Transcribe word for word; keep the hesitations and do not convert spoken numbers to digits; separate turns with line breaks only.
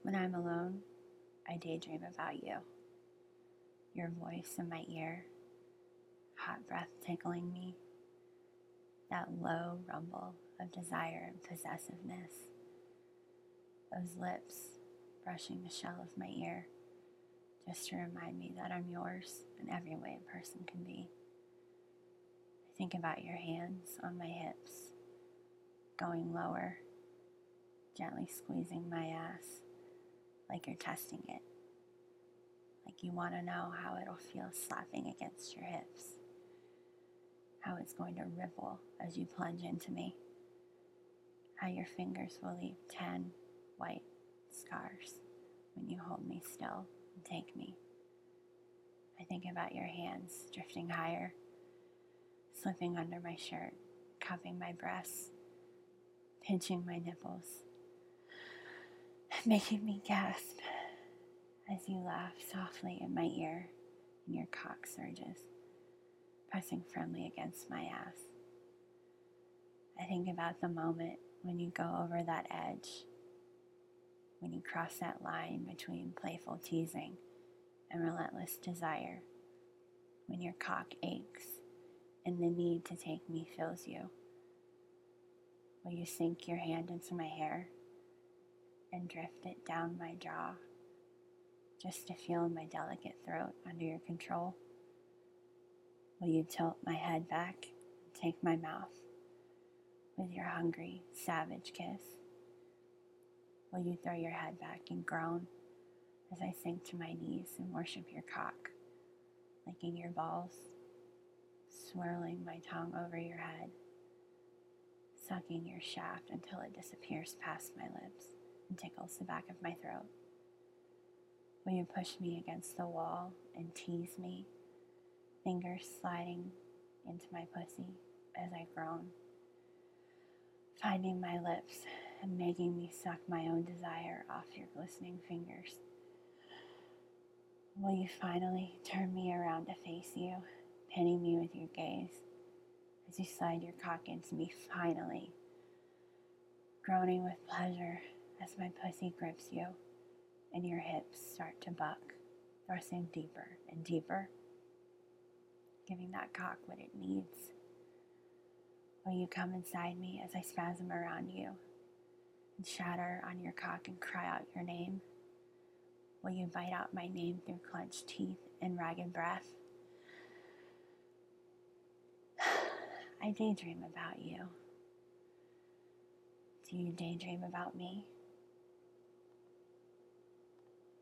When I'm alone, I daydream about you, your voice in my ear, hot breath tickling me, that low rumble of desire and possessiveness, those lips brushing the shell of my ear, just to remind me that I'm yours in every way a person can be. I think about your hands on my hips, going lower, gently squeezing my ass like you're testing it, like you want to know how it'll feel slapping against your hips, how it's going to ripple as you plunge into me, how your fingers will leave ten white scars when you hold me still and take me. I think about your hands drifting higher, slipping under my shirt, cupping my breasts, pinching my nipples, making me gasp as you laugh softly in my ear and your cock surges, pressing firmly against my ass. I think about the moment when you go over that edge, when you cross that line between playful teasing and relentless desire, when your cock aches and the need to take me fills you. Will you sink your hand into my hair and drift it down my jaw, just to feel my delicate throat under your control? Will you tilt my head back and take my mouth with your hungry, savage kiss? Will you throw your head back and groan as I sink to my knees and worship your cock, licking your balls, swirling my tongue over your head, sucking your shaft until it disappears past my lips and tickles the back of my throat? Will you push me against the wall and tease me, fingers sliding into my pussy as I groan, finding my lips and making me suck my own desire off your glistening fingers? Will you finally turn me around to face you, pinning me with your gaze as you slide your cock into me finally, groaning with pleasure as my pussy grips you and your hips start to buck, thrusting deeper and deeper, giving that cock what it needs? Will you come inside me as I spasm around you and shatter on your cock and cry out your name? Will you bite out my name through clenched teeth and ragged breath? I daydream about you. Do you daydream about me?